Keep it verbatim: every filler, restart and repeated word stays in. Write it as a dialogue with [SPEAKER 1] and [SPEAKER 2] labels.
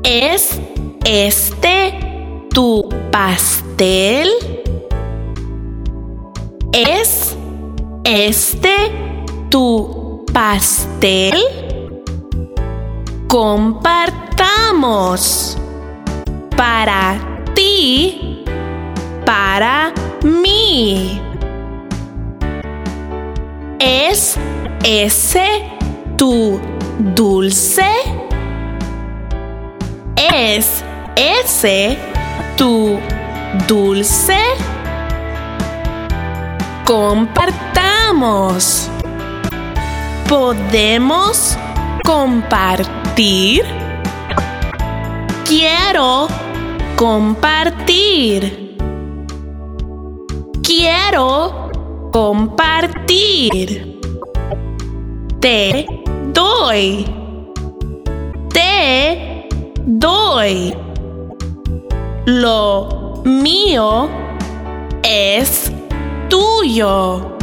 [SPEAKER 1] ¿Es este tu pastel? ¿Es este tu pastel? Compartamos. Para ti, para mí. ¿Es ese tu dulce? ¿Es ese tu dulce? Compartamos. ¿Podemos compartir? Quiero compartir. Quiero compartir. Te doy. Te doy. Lo mío es tuyo.